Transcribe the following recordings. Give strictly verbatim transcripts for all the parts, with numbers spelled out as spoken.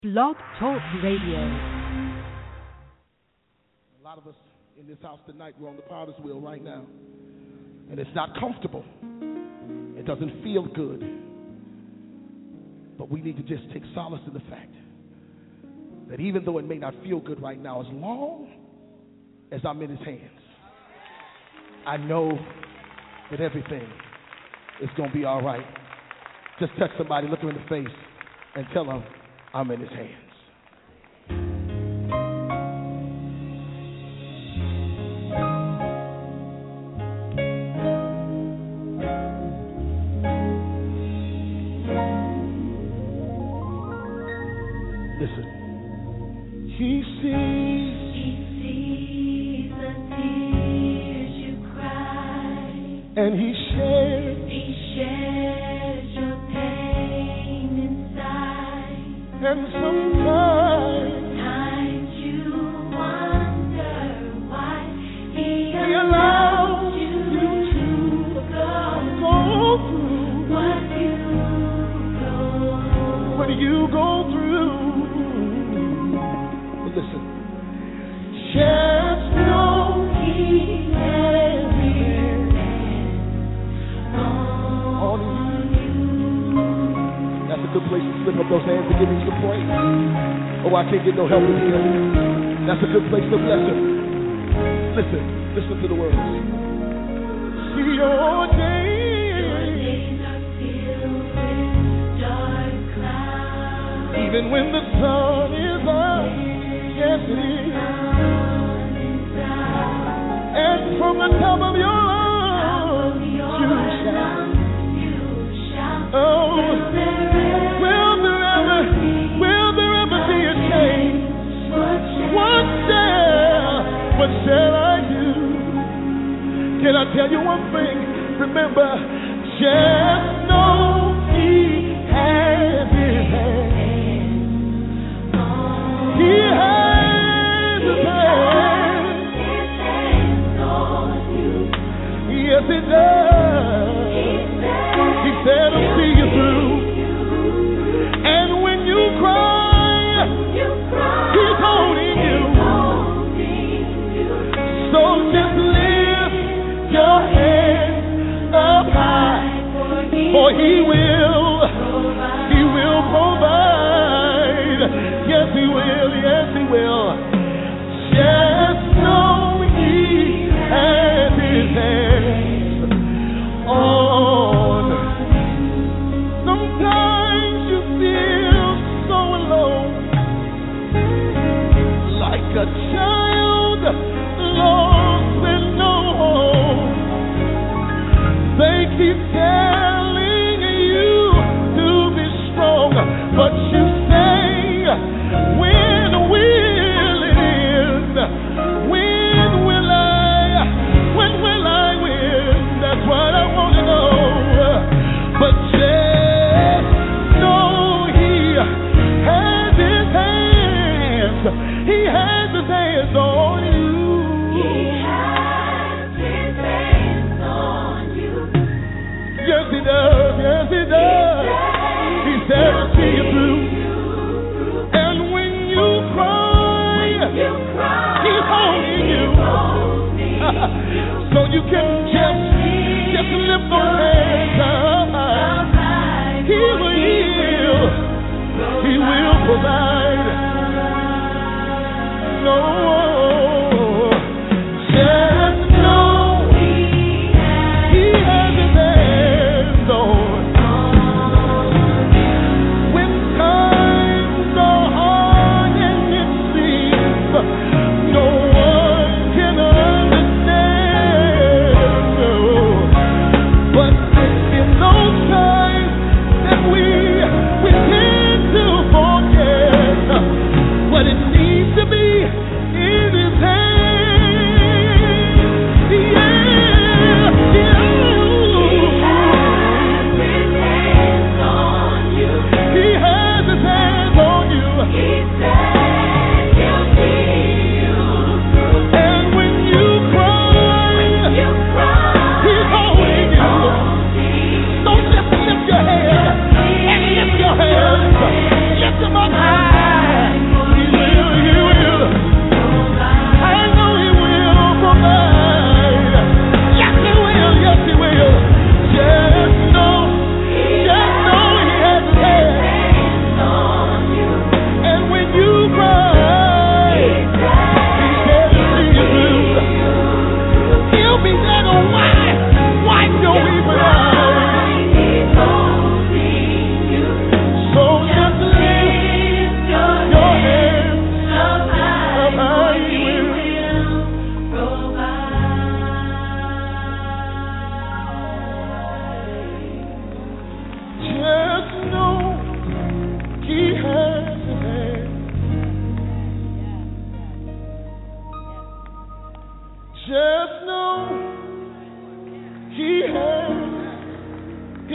Blog Talk Radio. A lot of us in this house tonight, we're on the potter's wheel right now. And it's not comfortable. It doesn't feel good. But we need to just take solace in the fact that even though it may not feel good right now, as long as I'm in his hands, I know that everything is going to be all right. Just touch somebody, look them in the face, and tell them, I'm in his hands. Listen. He sees. He sees the tears you cry. And he shares. He shares your pain inside. And sometimes, sometimes you wonder why he, he allows you you to go, go through what you go what you go through. But listen, just know he has his on you. That's a good place to slip up those hands and give him some praise. Oh, I can't get no help in here. That's a good place to bless him. Listen, listen to the words. See your days, days are filled with dark clouds. even when the sun is up. Yes, it is. And from the top of your lungs, you shout. Oh, will there ever, will there ever be a change? What shall, what shall I do? Can I tell you one thing? Remember, just know he has his hand. He has his hand. Yes, he does. He said, I'll see you through. And when you cry, he's holding you. So just lift your head up high, for he will, he will provide. Yes, he will, yes, he will. Just know he has his hands on. Sometimes you feel so alone, like a child lost with no home. They keep telling you to be strong, but you say, when will it end? When will I, when will I win? That's what I want to know. But just know he has his hands. He has his hands on you. Yes, he does. Yes, he does. He said, I'll see you through. And when you cry, he's holding you. So you can just, just lift those hands up high. He will heal. He will provide. No. Just know he has his hands on. When times are hard and it seems no one can understand,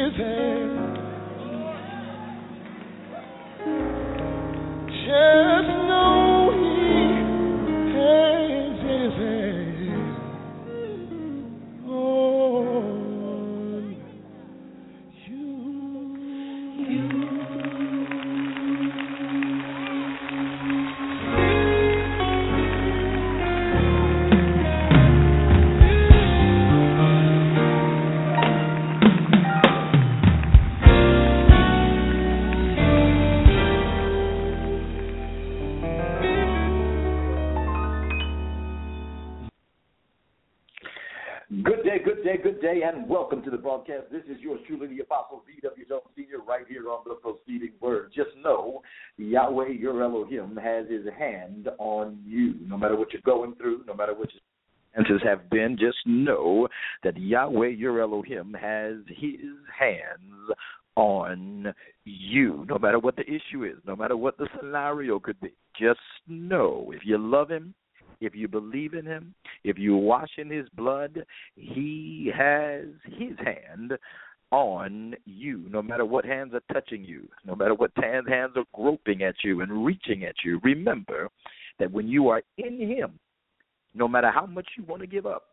his hand. Just know he has his hand on you. you. Good day, good day, good day, and welcome to the broadcast. This is yours truly, the Apostle B W Jones Senior, right here on the Proceeding Word. Just know Yahweh, your Elohim, has his hand on you. No matter what you're going through, no matter what your answers have been, just know that Yahweh, your Elohim, has his hands on you. No matter what the issue is, no matter what the scenario could be, just know if you love him, if you believe in him, if you wash in his blood, he has his hand on you. No matter what hands are touching you, no matter what hands hands are groping at you and reaching at you, remember that when you are in him, no matter how much you want to give up,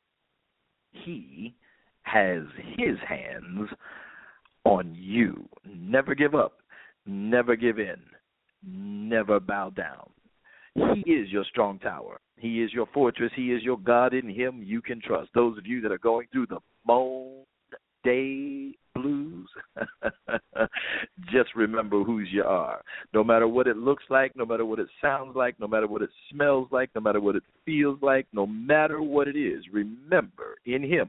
he has his hands on you. Never give up. Never give in. Never bow down. He is your strong tower. He is your fortress. He is your God. In him you can trust. Those of you that are going through the moan day blues, just remember whose you are. No matter what it looks like, no matter what it sounds like, no matter what it smells like, no matter what it feels like, no matter what it is, remember, in him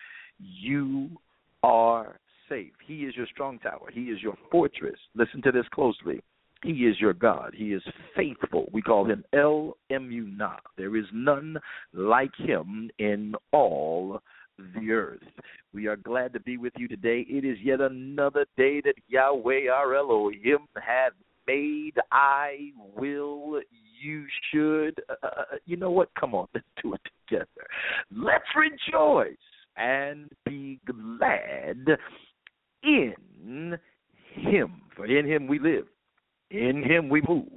you are safe. He is your strong tower. He is your fortress. Listen to this closely. He is your God. He is faithful. We call him El Emunah. There is none like him in all the earth. We are glad to be with you today. It is yet another day that Yahweh, our Elohim, hath made. I will, you should. Uh, you know what? Come on, let's do it together. Let's rejoice and be glad in him. For in him we live. In him we move.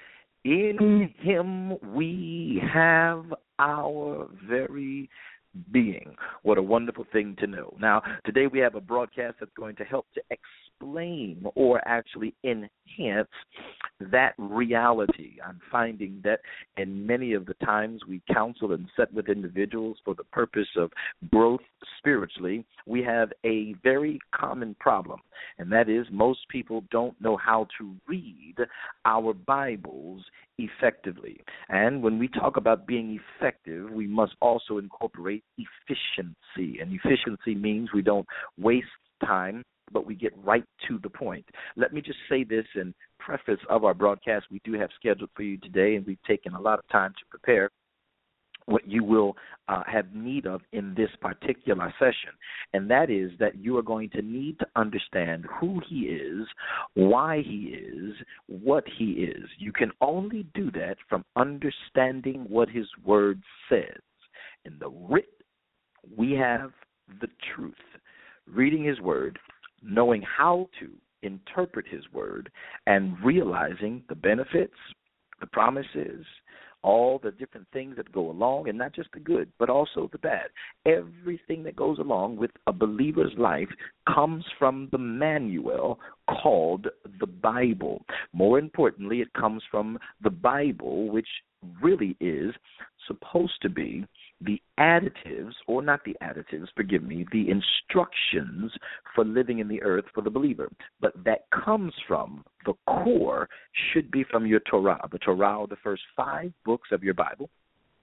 In him we have our very being. What a wonderful thing to know. Now, today we have a broadcast that's going to help to explain or actually enhance that reality. I'm finding that in many of the times we counsel and set with individuals for the purpose of growth spiritually, we have a very common problem, and that is most people don't know how to read our Bibles effectively. And when we talk about being effective, we must also incorporate efficiency. And efficiency means we don't waste time, but we get right to the point. Let me just say this in preface of our broadcast we do have scheduled for you today, and we've taken a lot of time to prepare what you will uh, have need of in this particular session, and that is that you are going to need to understand who he is, why he is, what he is. You can only do that from understanding what his word says. In the writ, we have the truth. Reading his word, knowing how to interpret his word, and realizing the benefits, the promises, all the different things that go along, and not just the good, but also the bad. Everything that goes along with a believer's life comes from the manual called the Bible. More importantly, it comes from the Bible, which really is supposed to be the additives, or not the additives, forgive me, the instructions for living in the earth for the believer. But that comes from, the core should be from your Torah. The Torah are the first five books of your Bible.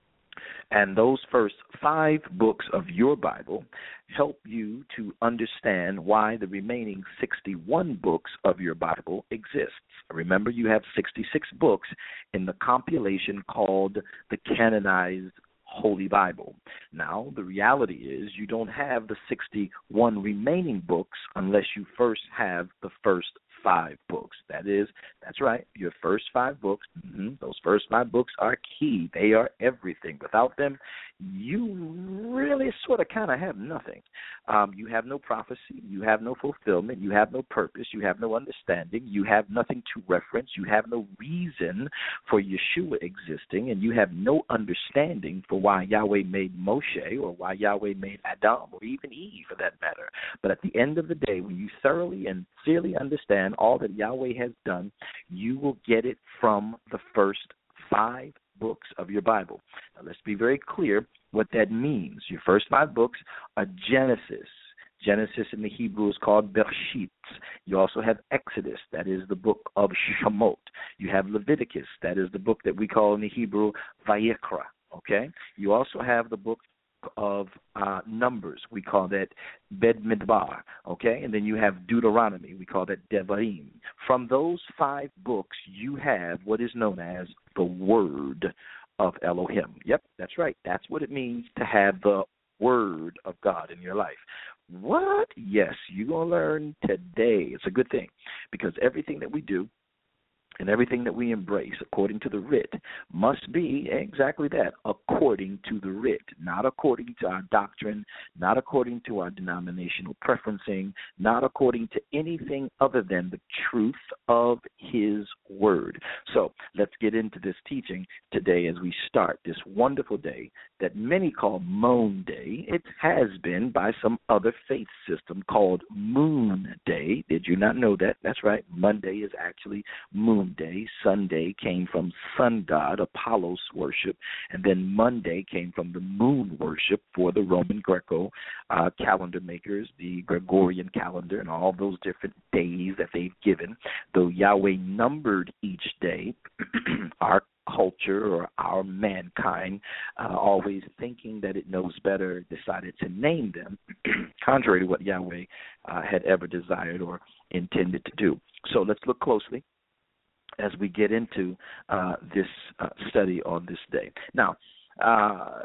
And those first five books of your Bible help you to understand why the remaining sixty-one books of your Bible exists. Remember, you have sixty-six books in the compilation called the Canonized Holy Bible. Now, the reality is you don't have the sixty-one remaining books unless you first have the first five books. That is, that's right, your first five books, mm-hmm, those first five books are key. They are everything. Without them, you really sort of kind of have nothing. Um, you have no prophecy. You have no fulfillment. You have no purpose. You have no understanding. You have nothing to reference. You have no reason for Yeshua existing, and you have no understanding for why Yahweh made Moshe or why Yahweh made Adam or even Eve for that matter. But at the end of the day, when you thoroughly and sincerely understand all that Yahweh has done, you will get it from the first five books of your Bible. Now, let's be very clear what that means. Your first five books are Genesis. Genesis in the Hebrew is called Bereshit. You also have Exodus, that is the book of Shemot. You have Leviticus, that is the book that we call in the Hebrew Vayikra. Okay? You also have the book of uh, Numbers. We call that Bed Midbar, okay? And then you have Deuteronomy. We call that Devarim. From those five books, you have what is known as the Word of Elohim. Yep, that's right. That's what it means to have the Word of God in your life. What? Yes, you're going to learn today. It's a good thing because everything that we do and everything that we embrace according to the writ must be exactly that, according to the writ, not according to our doctrine, not according to our denominational preferencing, not according to anything other than the truth of his word. So let's get into this teaching today as we start this wonderful day that many call Moon Day. It has been by some other faith system called Moon Day. Did you not know that? That's right. Monday is actually Moon Day. Sunday came from sun god Apollos worship, and then Monday came from the moon worship for the Roman Greco uh, calendar makers, the Gregorian calendar, and all those different days that they've given. Though Yahweh numbered each day, our culture or our mankind, uh, always thinking that it knows better, decided to name them, contrary to what Yahweh uh, had ever desired or intended to do. So let's look closely as we get into uh, this uh, study on this day. Now, uh,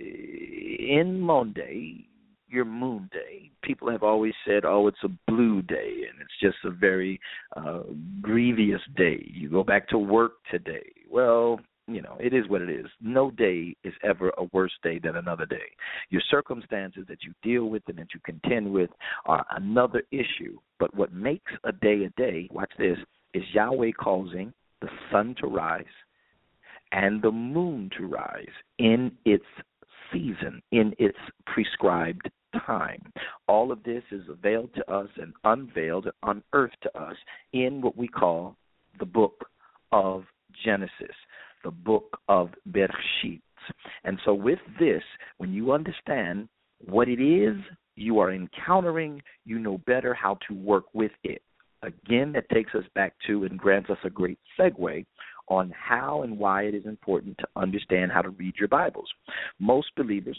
in Monday, your moon day, people have always said, oh, it's a blue day, and it's just a very uh, grievous day. You go back to work today. Well, you know, it is what it is. No day is ever a worse day than another day. Your circumstances that you deal with and that you contend with are another issue. But what makes a day a day, watch this, is Yahweh causing the sun to rise and the moon to rise in its season, in its prescribed time. All of this is availed to us and unveiled and unearthed to us in what we call the book of Genesis, the book of Bereshit. And so with this, when you understand what it is you are encountering, you know better how to work with it. Again, that takes us back to and grants us a great segue on how and why it is important to understand how to read your Bibles. Most believers,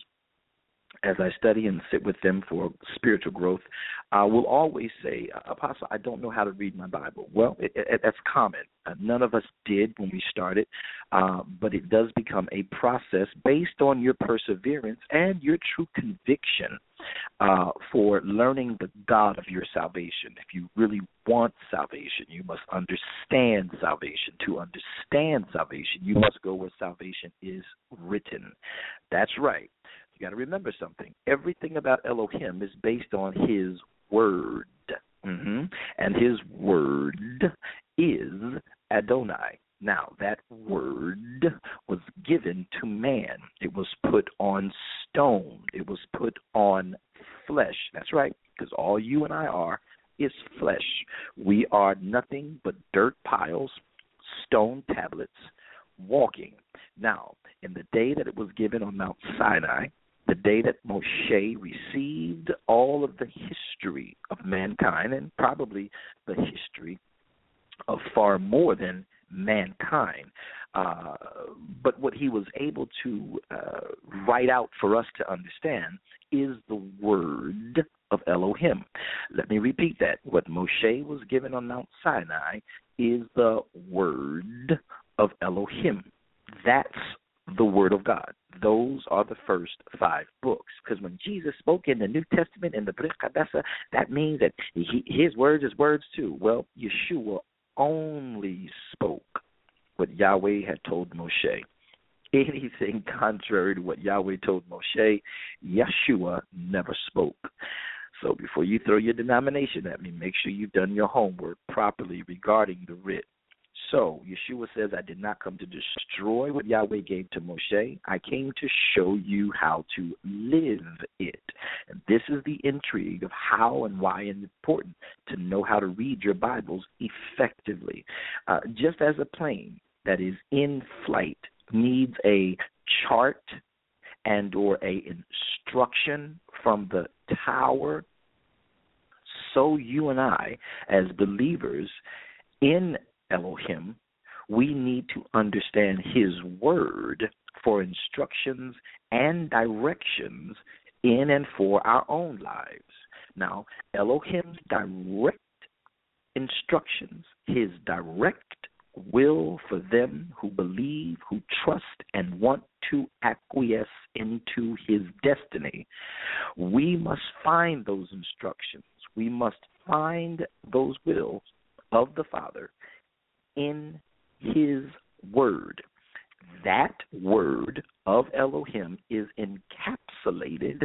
as I study and sit with them for spiritual growth, uh, will always say, Apostle, I don't know how to read my Bible. Well, it, it, that's common. Uh, none of us did when we started, uh, but it does become a process based on your perseverance and your true conviction uh, for learning the God of your salvation. If you really want salvation, you must understand salvation. To understand salvation, you must go where salvation is written. That's right. You got to remember something. Everything about Elohim is based on his word. Mm-hmm. And his word is Adonai. Now, that word was given to man. It was put on stone. It was put on flesh. That's right, because all you and I are is flesh. We are nothing but dirt piles, stone tablets, walking. Now, in the day that it was given on Mount Sinai, the day that Moshe received all of the history of mankind, and probably the history of far more than mankind, uh, but what he was able to uh, write out for us to understand is the word of Elohim. Let me repeat that. What Moshe was given on Mount Sinai is the word of Elohim. That's the Word of God. Those are the first five books. Because when Jesus spoke in the New Testament, in the Brit Hadassa, that means that he, his words is words too. Well, Yeshua only spoke what Yahweh had told Moshe. anything contrary to what Yahweh told Moshe, Yeshua never spoke. So before you throw your denomination at me, make sure you've done your homework properly regarding the writ. So Yeshua says, I did not come to destroy what Yahweh gave to Moshe. I came to show you how to live it. And this is the intrigue of how and why it's important to know how to read your Bibles effectively. Uh, just as a plane that is in flight needs a chart and or a instruction from the tower, so you and I, as believers in Elohim, we need to understand his word for instructions and directions in and for our own lives. Now, Elohim's direct instructions, his direct will for them who believe, who trust, and want to acquiesce into his destiny. We must find those instructions. We must find those wills of the Father in his word. That word of Elohim is encapsulated,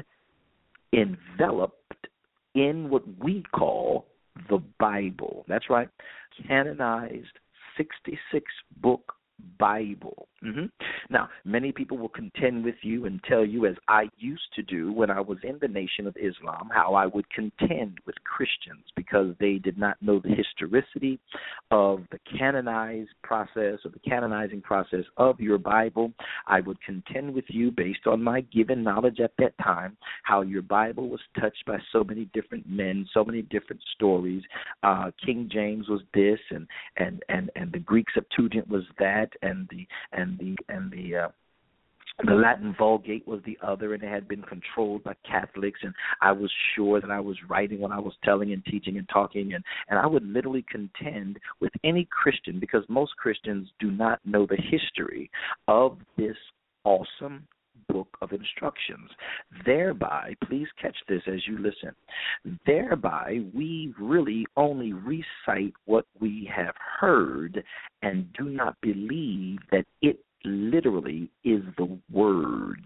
enveloped in what we call the Bible. That's right, canonized sixty-six book Bible. Mm-hmm. Now, many people will contend with you and tell you, as I used to do when I was in the Nation of Islam, how I would contend with Christians because they did not know the historicity of the canonized process or the canonizing process of your Bible. I would contend with you based on my given knowledge at that time, how your Bible was touched by so many different men, so many different stories. Uh, King James was this, and and and and the Greek Septuagint was that, and the and the and the uh, the Latin Vulgate was the other, and it had been controlled by Catholics, and I was sure that I was writing what I was telling and teaching and talking, and, and I would literally contend with any Christian, because most Christians do not know the history of this awesome book of instructions. Thereby, please catch this as you listen, thereby we really only recite what we have heard and do not believe that it literally is the word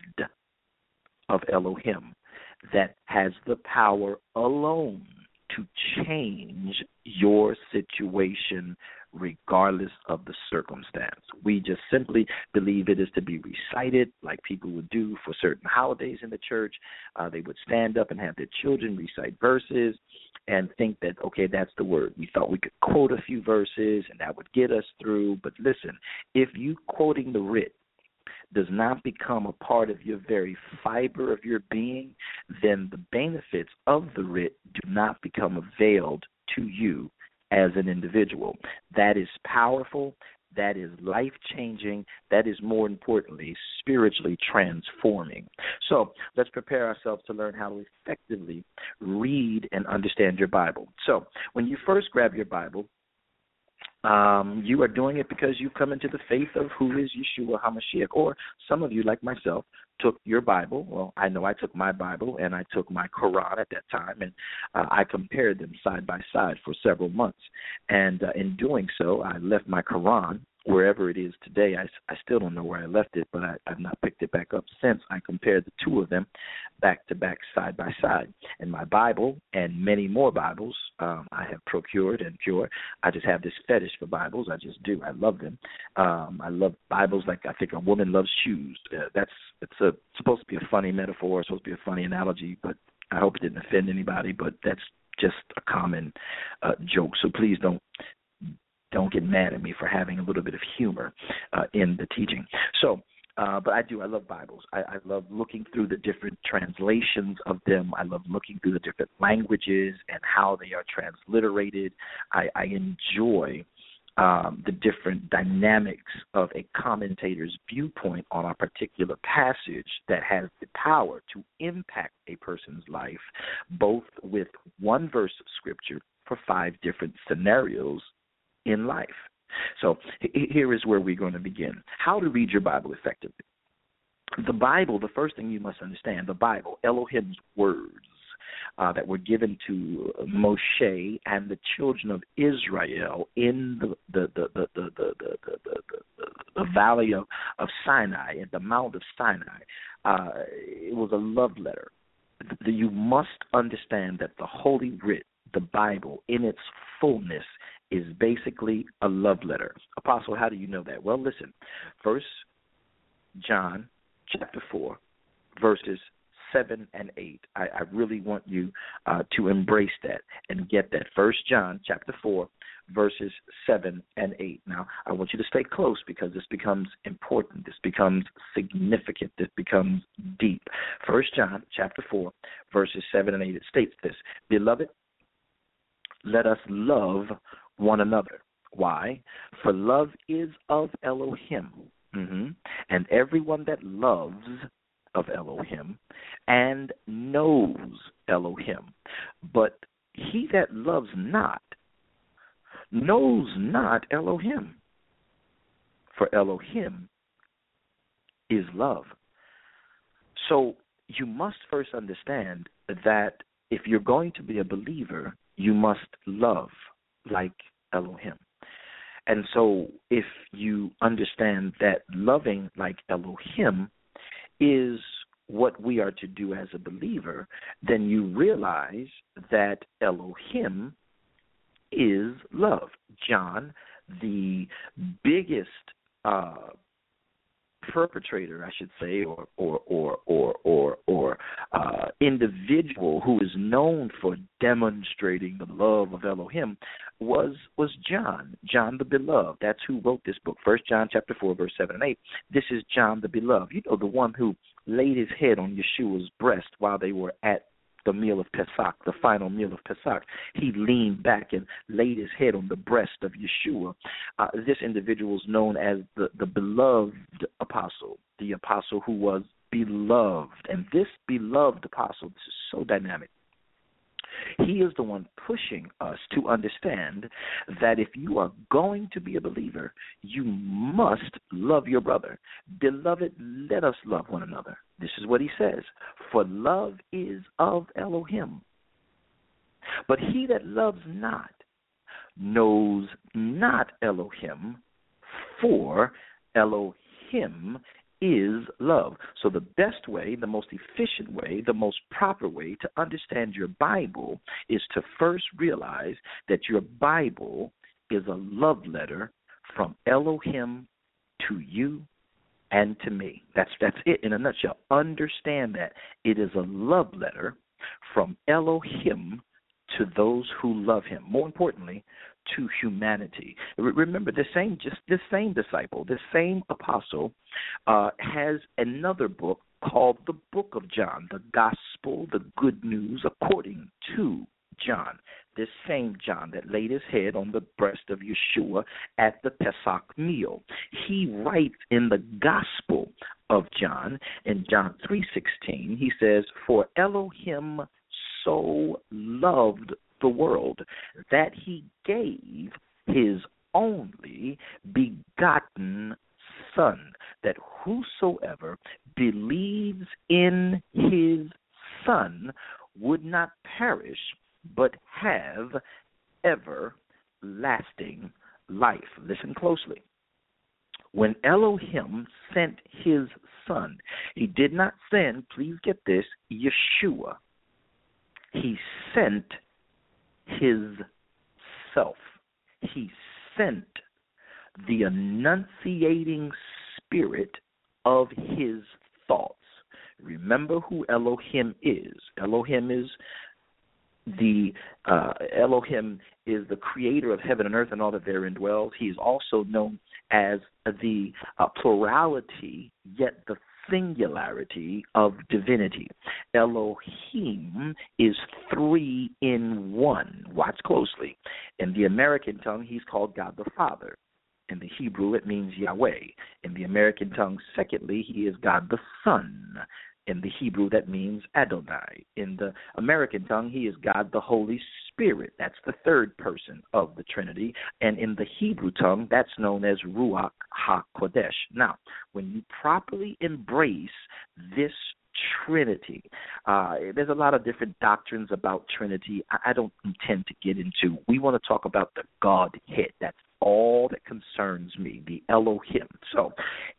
of Elohim that has the power alone to change your situation regardless of the circumstance. We just simply believe it is to be recited like people would do for certain holidays in the church. Uh, they would stand up and have their children recite verses and think that, okay, that's the word. We thought we could quote a few verses and that would get us through. But listen, if you quoting the writ does not become a part of your very fiber of your being, then the benefits of the writ do not become availed to you as an individual. That is powerful. That is life-changing. That is, more importantly, spiritually transforming. So let's prepare ourselves to learn how to effectively read and understand your Bible. So when you first grab your Bible, Um, you are doing it because you come into the faith of who is Yeshua HaMashiach. Or some of you, like myself, took your Bible. Well, I know I took my Bible and I took my Quran at that time, and uh, I compared them side by side for several months. And uh, in doing so, I left my Quran wherever it is today. I, I still don't know where I left it, but I, I've not picked it back up since. I compared the two of them back to back, side by side. And my Bible and many more Bibles um, I have procured and pure. I just have this fetish for Bibles. I just do. I love them. Um, I love Bibles like I think a woman loves shoes. Uh, that's it's a, supposed to be a funny metaphor, it's supposed to be a funny analogy, but I hope it didn't offend anybody, but that's just a common uh, joke. So please don't Don't get mad at me for having a little bit of humor uh, in the teaching. So, uh, but I do. I love Bibles. I, I love looking through the different translations of them. I love looking through the different languages and how they are transliterated. I, I enjoy um, the different dynamics of a commentator's viewpoint on a particular passage that has the power to impact a person's life, both with one verse of Scripture for five different scenarios in life. So here is where we're going to begin. How to read your Bible effectively. The Bible, the first thing you must understand, the Bible, Elohim's words uh, that were given to Moshe and the children of Israel in the the the the the, the, the, the, the, the valley of, of Sinai, at the Mount of Sinai. Uh, it was a love letter. You must understand that the Holy Writ, the Bible, in its fullness, is basically a love letter. Apostle, how do you know that? Well, listen. First John chapter four, verses seven and eight. I, I really want you uh, to embrace that and get that. First John chapter four, verses seven and eight. Now, I want you to stay close because this becomes important. This becomes significant. This becomes deep. First John chapter four, verses seven and eight. It states this: Beloved, let us love one another. Why? For love is of Elohim. Mm-hmm. And everyone that loves of Elohim and knows Elohim. But he that loves not knows not Elohim. For Elohim is love. So you must first understand that if you're going to be a believer, you must love like Elohim. And so if you understand that loving like Elohim is what we are to do as a believer, then you realize that Elohim is love. John, the biggest uh, perpetrator, I should say, or or or or or, or uh, individual who is known for demonstrating the love of Elohim was was John, John the Beloved. That's who wrote this book, First John chapter four, verse seven and eight. This is John the Beloved. You know, the one who laid his head on Yeshua's breast while they were at the meal of Pesach, the final meal of Pesach. He leaned back and laid his head on the breast of Yeshua. Uh, this individual is known as the, the beloved apostle, the apostle who was beloved. And this beloved apostle, this is so dynamic. He is the one pushing us to understand that if you are going to be a believer, you must love your brother. Beloved, let us love one another. This is what he says. For love is of Elohim. But he that loves not knows not Elohim, for Elohim is love. So the best way, the most efficient way, the most proper way to understand your Bible is to first realize that your Bible is a love letter from Elohim to you and to me. That's that's it in a nutshell. Understand that it is a love letter from Elohim to those who love him. More importantly, to humanity. Remember, the same just this same disciple, this same apostle, uh, has another book called the Book of John, the Gospel, the Good News according to John. This same John that laid his head on the breast of Yeshua at the Pesach meal. He writes in the Gospel of John, in John three sixteen, he says, "For Elohim so loved the world that he gave his only begotten Son, that whosoever believes in his Son would not perish, but have everlasting life." Listen closely. When Elohim sent his Son, he did not send, please get this, Yeshua. He sent his self. He sent the enunciating spirit of his thoughts. Remember who Elohim is. Elohim is the uh, Elohim is the creator of heaven and earth and all that therein dwells. He is also known as the uh, plurality, yet the singularity of divinity. Elohim is three in one. Watch closely. In the American tongue, he's called God the Father. In the Hebrew, it means Yahweh. In the American tongue, secondly, he is God the Son. In the Hebrew, that means Adonai. In the American tongue, he is God the Holy Spirit. That's the third person of the Trinity. And in the Hebrew tongue, that's known as Ruach HaKodesh. Now, when you properly embrace this Trinity, uh, there's a lot of different doctrines about Trinity I, I don't intend to get into. We want to talk about the Godhead. That's all that concerns me, the Elohim. So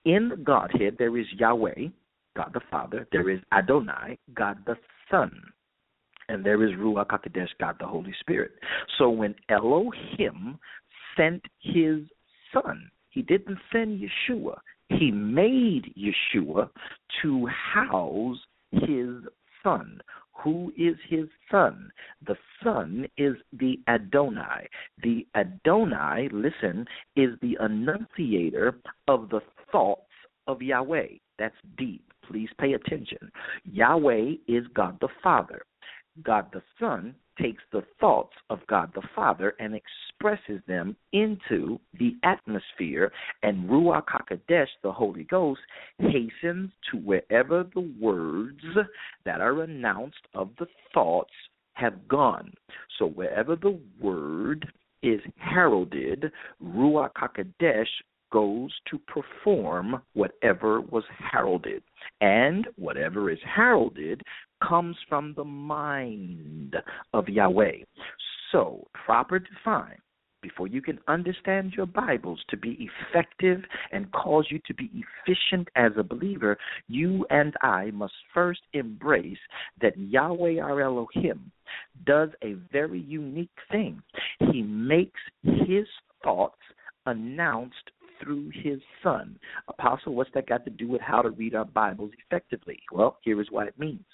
in the Godhead, there is Yahweh, God the Father. There is Adonai, God the Son. And there is Ruach HaKodesh, God the Holy Spirit. So when Elohim sent his Son, he didn't send Yeshua. He made Yeshua to house his Son. Who is his Son? The Son is the Adonai. The Adonai, listen, is the enunciator of the thoughts of Yahweh. That's deep. Please pay attention. Yahweh is God the Father. God the Son takes the thoughts of God the Father and expresses them into the atmosphere, and Ruach HaKodesh, the Holy Ghost, hastens to wherever the words that are announced of the thoughts have gone. So wherever the word is heralded, Ruach HaKodesh goes to perform whatever was heralded. And whatever is heralded comes from the mind of Yahweh. So, proper define, before you can understand your Bibles to be effective and cause you to be efficient as a believer, you and I must first embrace that Yahweh our Elohim does a very unique thing. He makes his thoughts announced through his Son. Apostle, what's that got to do with how to read our Bibles effectively? Well, here is what it means.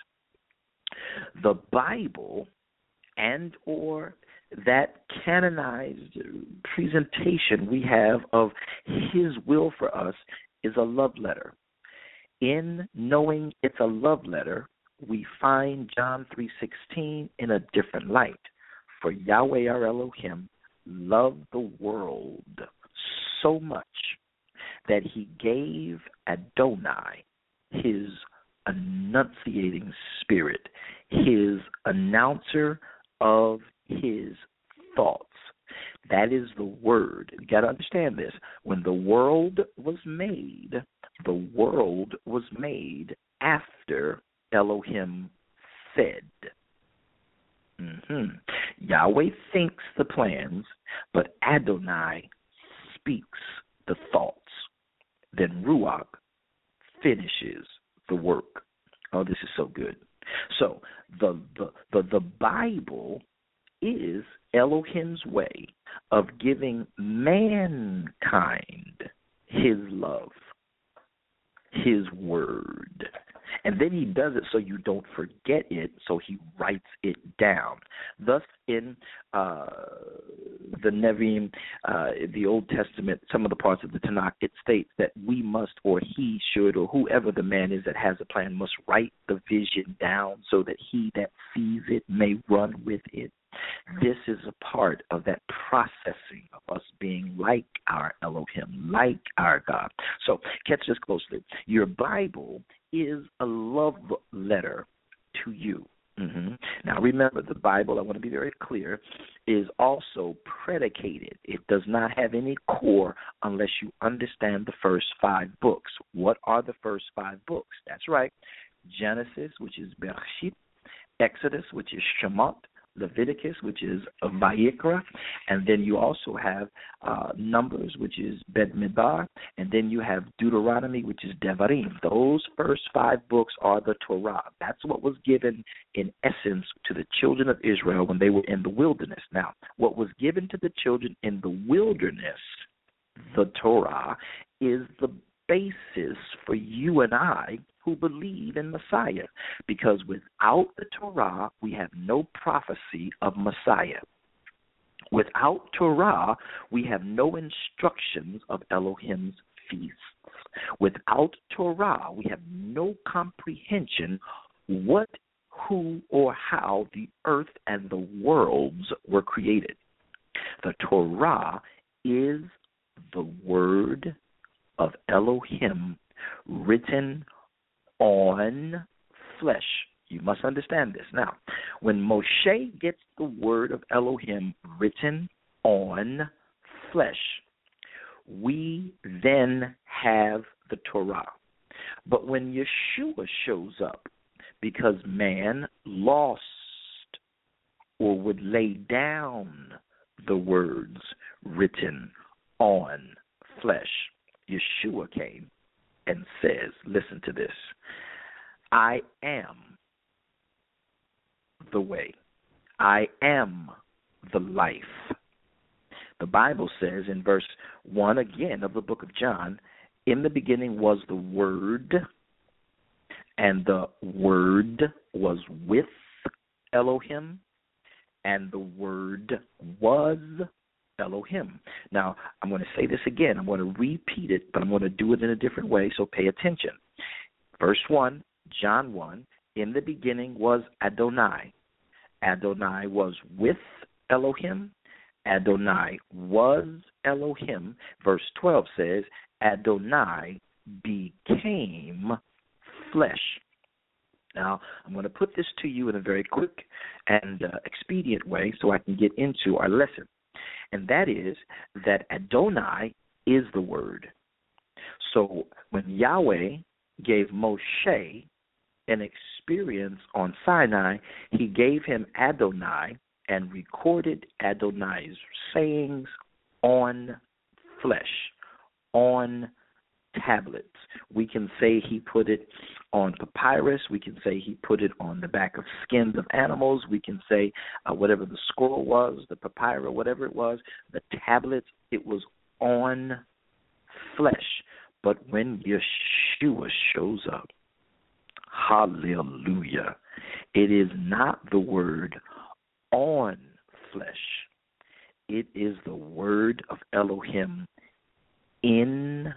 The Bible and or that canonized presentation we have of his will for us is a love letter. In knowing it's a love letter, we find John three sixteen in a different light. For Yahweh our Elohim loved the world so much that he gave Adonai his enunciating spirit, his announcer of his thoughts. That is the word. You got to understand this. When the world was made, the world was made after Elohim said. Mm-hmm. Yahweh thinks the plans, but Adonai speaks the thoughts. Then Ruach finishes the work. Oh, this is so good. So the the the, the Bible is Elohim's way of giving mankind his love, his word. And then he does it so you don't forget it, so he writes it down. Thus, in uh, the Nevi'im, uh, the Old Testament, some of the parts of the Tanakh, it states that we must, or he should, or whoever the man is that has a plan, must write the vision down so that he that sees it may run with it. This is a part of that processing of us being like our Elohim, like our God. So catch this closely. Your Bible is a love letter to you. Mm-hmm. Now remember, the Bible, I want to be very clear, is also predicated. It does not have any core unless you understand the first five books. What are the first five books? That's right. Genesis, which is Bereshit, Exodus, which is Shemot, Leviticus, which is Vayikra, and then you also have uh, Numbers, which is Bamidbar, and then you have Deuteronomy, which is Devarim. Those first five books are the Torah. That's what was given in essence to the children of Israel when they were in the wilderness. Now, what was given to the children in the wilderness, the Torah, is the basis for you and I who believe in Messiah, because without the Torah, we have no prophecy of Messiah. Without Torah, we have no instructions of Elohim's feasts. Without Torah, we have no comprehension what, who, or how the earth and the worlds were created. The Torah is the word of Elohim written on flesh. You must understand this. Now, when Moshe gets the word of Elohim written on flesh, we then have the Torah. But when Yeshua shows up, because man lost or would lay down the words written on flesh, Yeshua came and says, listen to this, I am the way. I am the life. The Bible says in verse one again of the book of John, in the beginning was the Word, and the Word was with Elohim, and the Word was Elohim. Now, I'm going to say this again. I'm going to repeat it, but I'm going to do it in a different way, so pay attention. Verse one, John one, in the beginning was Adonai. Adonai was with Elohim. Adonai was Elohim. Verse twelve says, Adonai became flesh. Now, I'm going to put this to you in a very quick and uh, expedient way so I can get into our lesson. And that is that Adonai is the Word. So when Yahweh gave Moshe an experience on Sinai, he gave him Adonai and recorded Adonai's sayings on flesh, on tablets. We can say he put it on papyrus. We can say he put it on the back of skins of animals. We can say uh, whatever the scroll was, the papyrus, whatever it was, the tablets, it was on flesh. But when Yeshua shows up, hallelujah, it is not the word on flesh. It is the word of Elohim in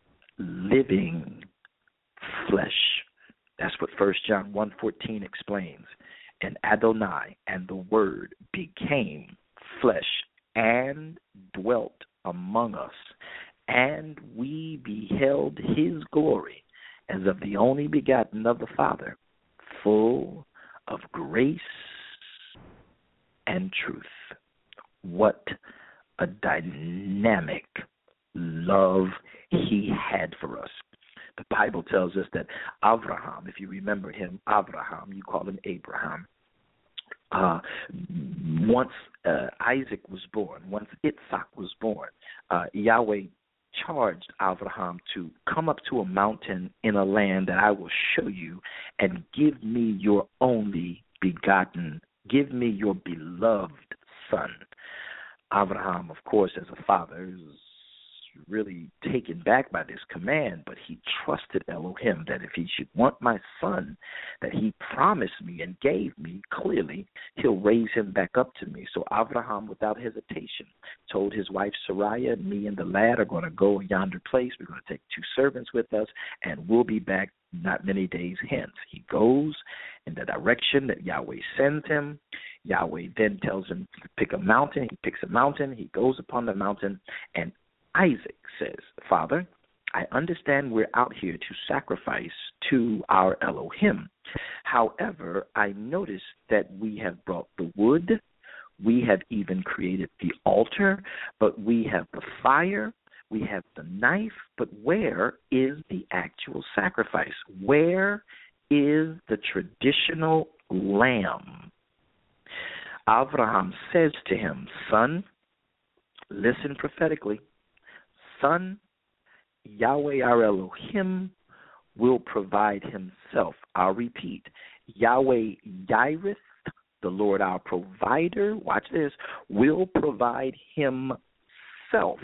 living flesh. That's what First John one fourteen explains. And Adonai and the Word became flesh and dwelt among us, and we beheld his glory as of the only begotten of the Father, full of grace and truth. What a dynamic love he had for us. The Bible tells us that Abraham, if you remember him, Abraham, you call him Abraham, uh, once uh, Isaac was born, once Isaac was born, uh, Yahweh charged Abraham to come up to a mountain in a land that I will show you and give me your only begotten, give me your beloved son. Abraham, of course, as a father, is really taken back by this command, but he trusted Elohim that if he should want my son that he promised me and gave me, clearly he'll raise him back up to me. So Abraham, without hesitation, told his wife Sarai, me and the lad are going to go yonder place. We're going to take two servants with us, and we'll be back not many days hence. He goes in the direction that Yahweh sends him. Yahweh then tells him to pick a mountain. He picks a mountain. He goes upon the mountain, and Isaac says, Father, I understand we're out here to sacrifice to our Elohim. However, I notice that we have brought the wood, we have even created the altar, but we have the fire, we have the knife, but where is the actual sacrifice? Where is the traditional lamb? Abraham says to him, son, listen prophetically. Son, Yahweh our Elohim will provide himself. I'll repeat. Yahweh Yireh, the Lord our provider, watch this, will provide himself.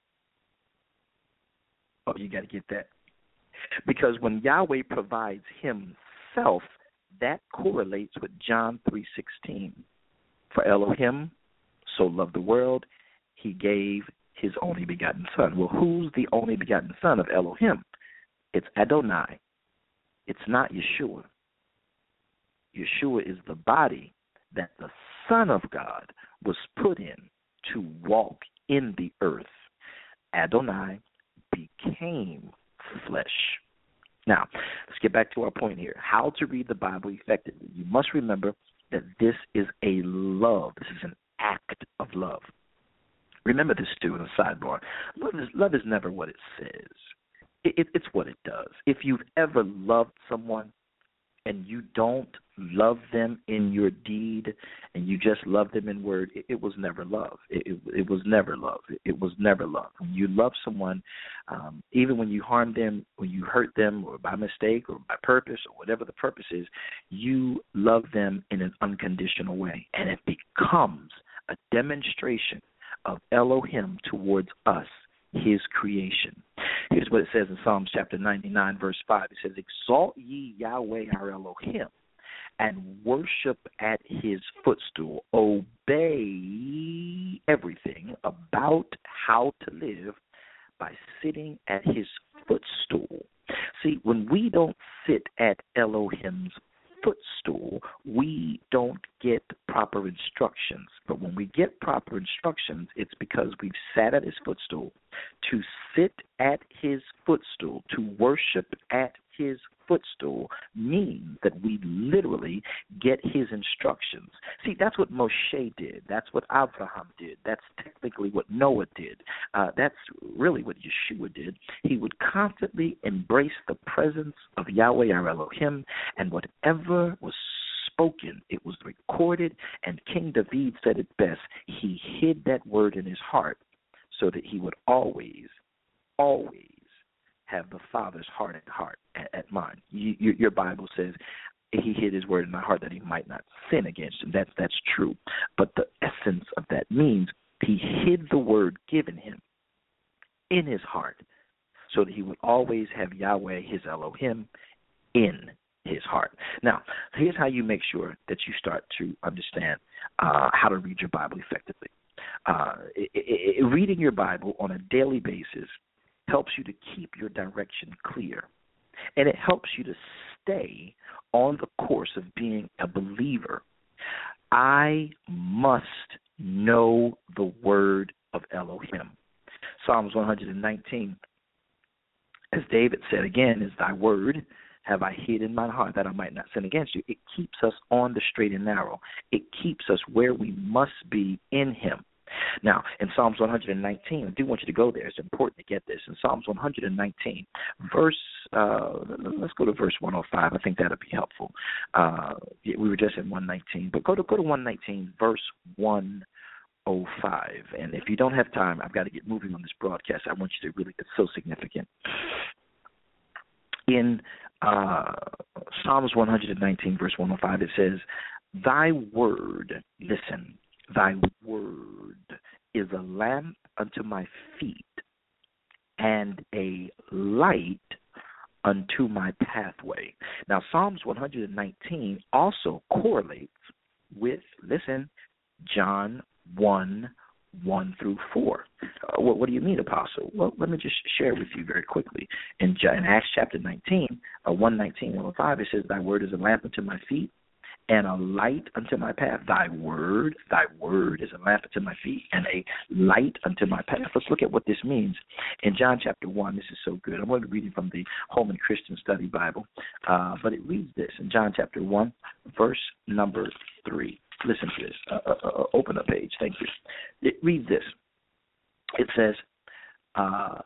Oh, you got to get that. Because when Yahweh provides himself, that correlates with John three sixteen. For Elohim so loved the world, he gave his only begotten son. Well, who's the only begotten son of Elohim? It's Adonai. It's not Yeshua. Yeshua is the body that the Son of God was put in to walk in the earth. Adonai became flesh. Now, let's get back to our point here. How to read the Bible effectively. You must remember that this is a love. This is an act of love. Remember this, too, in a sidebar. Love is, love is never what it says. It, it, it's what it does. If you've ever loved someone, and you don't love them in your deed and you just love them in word, it, it was never love. It, it, it was never love. It, it was never love. When you love someone, um, even when you harm them, when you hurt them or by mistake or by purpose or whatever the purpose is, you love them in an unconditional way. And it becomes a demonstration of Elohim towards us, his creation. Here's what it says in Psalms chapter ninety-nine, verse five. It says, "Exalt ye Yahweh our Elohim, and worship at his footstool. Obey everything about how to live by sitting at his footstool." See, when we don't sit at Elohim's footstool, we don't get proper instructions. But when we get proper instructions, it's because we've sat at his footstool. To sit at his footstool, to worship at his footstool, means that we literally get his instructions. See, that's what Moshe did. That's what Abraham did. That's technically what Noah did. Uh, that's really what Yeshua did. He would constantly embrace the presence of Yahweh our Elohim, and whatever was spoken, it was recorded, and King David said it best. He hid that word in his heart so that he would always, always have the Father's heart at heart at, at mind. You, you, your Bible says he hid his word in my heart that he might not sin against him. That's that's true. But the essence of that means he hid the word given him in his heart so that he would always have Yahweh, his Elohim, in his heart. Now, here's how you make sure that you start to understand uh, how to read your Bible effectively. Uh, it, it, it, reading your Bible on a daily basis helps you to keep your direction clear, and it helps you to stay on the course of being a believer. I must know the word of Elohim. Psalms one nineteen, as David said again, is thy word have I hid in my heart that I might not sin against you. It keeps us on the straight and narrow. It keeps us where we must be in him. Now, in Psalms one nineteen, I do want you to go there. It's important to get this. In Psalms one nineteen, verse, uh, let's go to verse one oh five. I think that would be helpful. Uh, we were just in one nineteen, but go to go to one nineteen, verse one oh five. And if you don't have time, I've got to get moving on this broadcast. I want you to really, it's so significant. In uh, Psalms one nineteen, verse one oh five, it says, "Thy word," listen, "thy word is a lamp unto my feet and a light unto my pathway." Now, Psalms one nineteen also correlates with, listen, John one, one through four. Uh, what, what do you mean, Apostle? Well, let me just share with you very quickly. In, in Acts chapter nineteen, uh, one nineteen, one oh five, it says, "Thy word is a lamp unto my feet and a light unto my path." Thy word, thy word is a lamp unto my feet and a light unto my path. Let's look at what this means. In John chapter one, this is so good. I'm going to be reading from the Holman Christian Study Bible, uh, but it reads this in John chapter one, verse number three. Listen to this. Uh, uh, uh, open a page. Thank you. It reads this. It says, uh,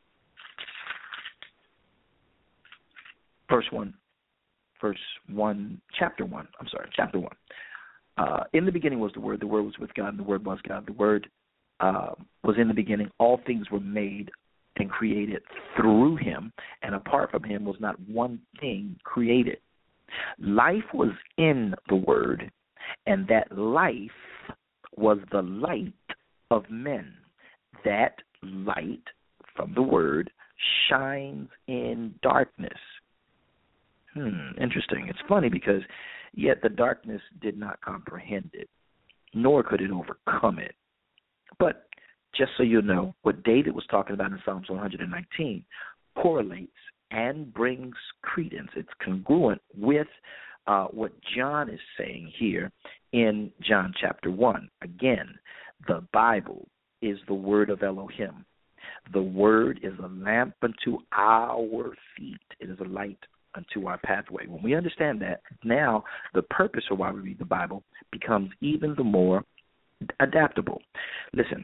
verse one. Verse one, chapter one, I'm sorry, chapter one. Uh, in the beginning was the Word, the Word was with God, and the Word was God. The Word uh, was in the beginning. All things were made and created through him, and apart from him was not one thing created. Life was in the Word, and that life was the light of men. That light from the Word shines in darkness. Hmm, interesting. It's funny because yet the darkness did not comprehend it, nor could it overcome it. But just so you know, what David was talking about in Psalms one nineteen correlates and brings credence. It's congruent with uh, what John is saying here in John chapter one. Again, the Bible is the word of Elohim. The word is a lamp unto our feet. It is a light unto our pathway. When we understand that, now the purpose of why we read the Bible becomes even the more adaptable. Listen,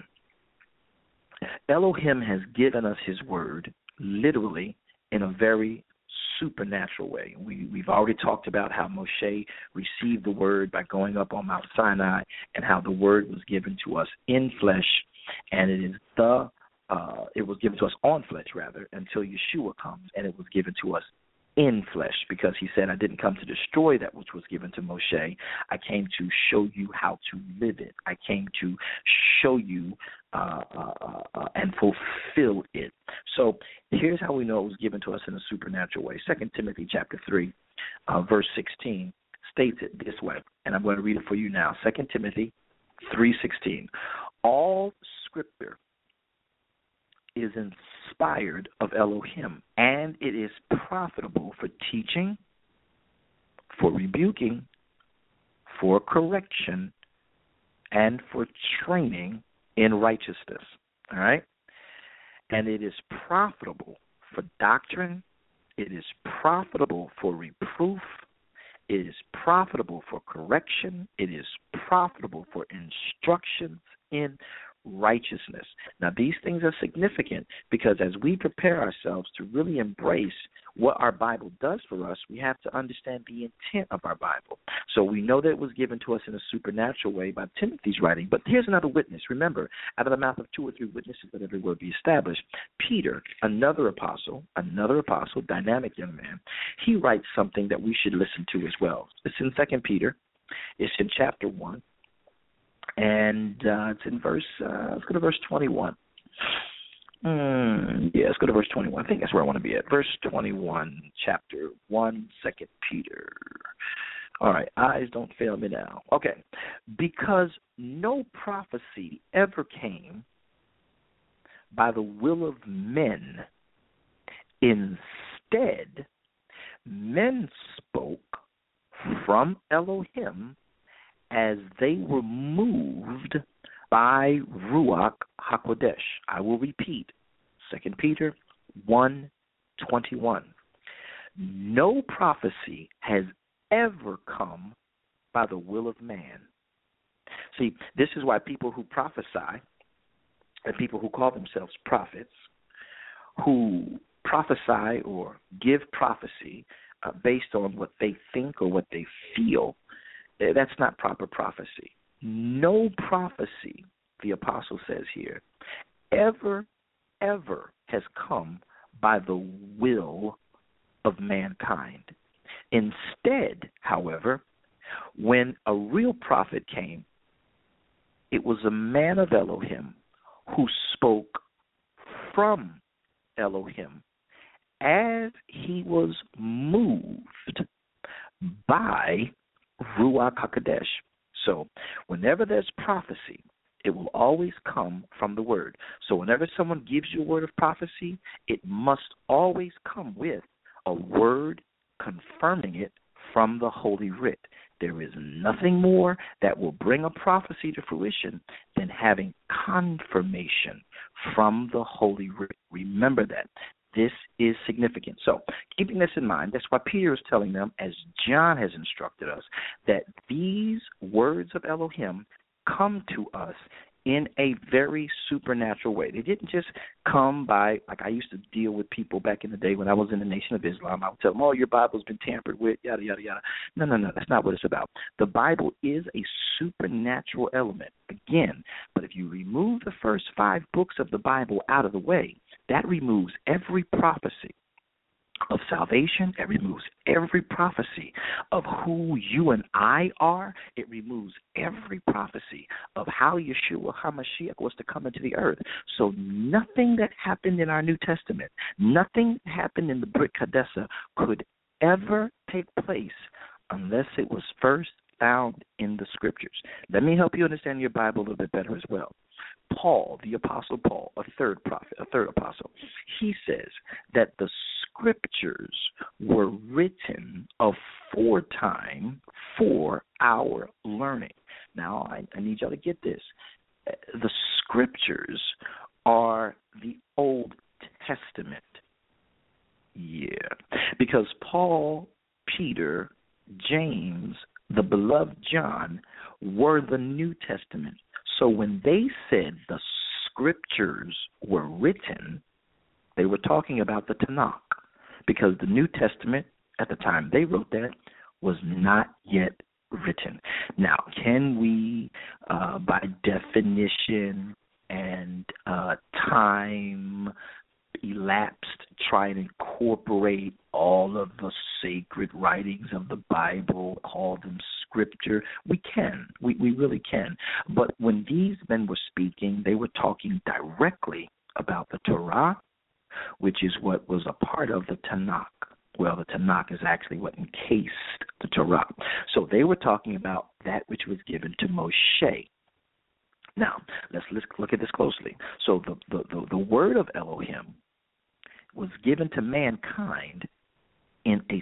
Elohim has given us his word literally in a very supernatural way. We, we've already talked about how Moshe received the word by going up on Mount Sinai, and how the word was given to us in flesh, and it is the uh, it was given to us on flesh, rather, until Yeshua comes, and it was given to us in flesh, because he said, I didn't come to destroy that which was given to Moshe. I came to show you how to live it. I came to show you uh, uh, uh, and fulfill it. So here's how we know it was given to us in a supernatural way. Second Timothy chapter three, uh, verse sixteen states it this way, and I'm going to read it for you now. Second Timothy three sixteen. All scripture is inspired of Elohim, and it is profitable for teaching, for rebuking, for correction, and for training in righteousness. All right? And it is profitable for doctrine, it is profitable for reproof, it is profitable for correction, it is profitable for instructions in righteousness. Now, these things are significant because as we prepare ourselves to really embrace what our Bible does for us, we have to understand the intent of our Bible. So we know that it was given to us in a supernatural way by Timothy's writing. But here's another witness. Remember, out of the mouth of two or three witnesses, let every word be established. Peter, another apostle, another apostle, dynamic young man, he writes something that we should listen to as well. It's in Second Peter. It's in chapter one. And uh, it's in verse, uh, let's go to verse twenty-one. Mm, yeah, let's go to verse twenty-one. I think that's where I want to be at. Verse twenty-one, chapter one, Second Peter. All right, eyes don't fail me now. Okay, because no prophecy ever came by the will of men. Instead, men spoke from Elohim as they were moved by Ruach HaKodesh. I will repeat, Second Peter one twenty-one. No prophecy has ever come by the will of man. See, this is why people who prophesy and people who call themselves prophets, who prophesy or give prophecy uh, based on what they think or what they feel, that's not proper prophecy. No prophecy, the apostle says here, ever, ever has come by the will of mankind. Instead, however, when a real prophet came, it was a man of Elohim who spoke from Elohim as he was moved by Ruach HaKodesh. So whenever there's prophecy, it will always come from the word. So whenever someone gives you a word of prophecy, it must always come with a word confirming it from the Holy Writ. There is nothing more that will bring a prophecy to fruition than having confirmation from the Holy Writ. Remember that. This is significant. So, keeping this in mind, that's why Peter is telling them, as John has instructed us, that these words of Elohim come to us in a very supernatural way. They didn't just come by, like I used to deal with people back in the day when I was in the Nation of Islam. I would tell them, oh, your Bible's been tampered with, yada, yada, yada. No, no, no, that's not what it's about. The Bible is a supernatural element, again, but if you remove the first five books of the Bible out of the way, that removes every prophecy of salvation. It removes every prophecy of who you and I are. It removes every prophecy of how Yeshua HaMashiach was to come into the earth. So nothing that happened in our New Testament, nothing that happened in the Brit Hadessa could ever take place unless it was first found in the Scriptures. Let me help you understand your Bible a little bit better as well. Paul, the Apostle Paul, a third prophet, a third apostle, he says that the Scriptures were written aforetime for our learning. Now, I, I need y'all to get this. The Scriptures are the Old Testament. Yeah, because Paul, Peter, James, the beloved John were the New Testament. So when they said the Scriptures were written, they were talking about the Tanakh, because the New Testament at the time they wrote that was not yet written. Now, can we, uh, by definition and uh, time elapsed, try and incorporate all of the sacred writings of the Bible, call them scripture? We can. We, we really can. But when these men were speaking, they were talking directly about the Torah, which is what was a part of the Tanakh. Well, the Tanakh is actually what encased the Torah. So they were talking about that which was given to Moshe. Now, let's, let's look at this closely. So the, the, the, the word of Elohim was given to mankind in a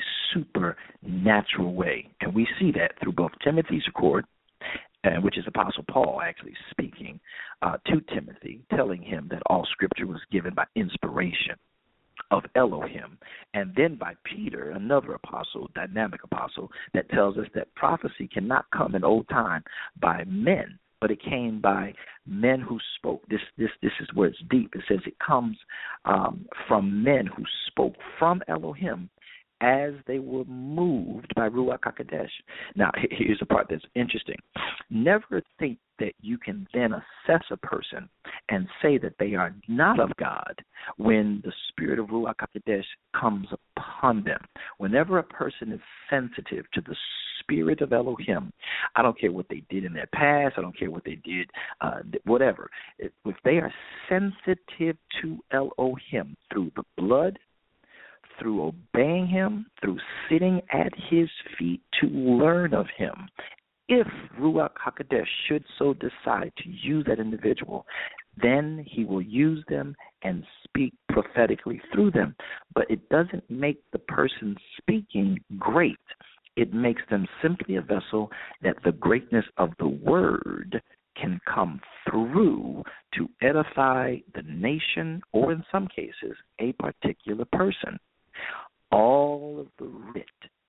supernatural way. And we see that through both Timothy's record, uh, which is Apostle Paul actually speaking uh, to Timothy, telling him that all scripture was given by inspiration of Elohim, and then by Peter, another apostle, dynamic apostle, that tells us that prophecy cannot come in old time by men, but it came by men who spoke. This this this is where it's deep. It says it comes um, from men who spoke from Elohim as they were moved by Ruach HaKodesh. Now, here's the part that's interesting. Never think that you can then assess a person and say that they are not of God when the spirit of Ruach HaKodesh comes upon them. Whenever a person is sensitive to the spirit of Elohim, I don't care what they did in their past, I don't care what they did, uh, whatever. If they are sensitive to Elohim through the blood, through obeying him, through sitting at his feet to learn of him, if Ruach HaKodesh should so decide to use that individual, then he will use them and speak prophetically through them. But it doesn't make the person speaking great. It makes them simply a vessel that the greatness of the word can come through to edify the nation, or in some cases, a particular person. All of the writ,